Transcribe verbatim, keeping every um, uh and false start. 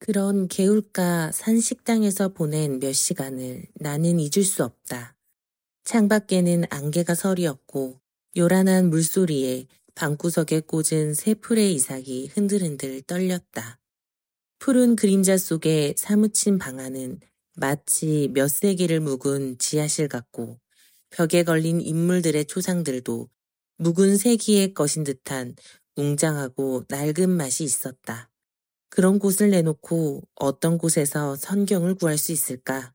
그런 개울가 산식당에서 보낸 몇 시간을 나는 잊을 수 없다. 창밖에는 안개가 서리었고 요란한 물소리에 방구석에 꽂은 새 풀의 이삭이 흔들흔들 떨렸다. 푸른 그림자 속에 사무친 방 안은 마치 몇 세기를 묵은 지하실 같고 벽에 걸린 인물들의 초상들도 묵은 세기의 것인 듯한 웅장하고 낡은 맛이 있었다. 그런 곳을 내놓고 어떤 곳에서 선경을 구할 수 있을까?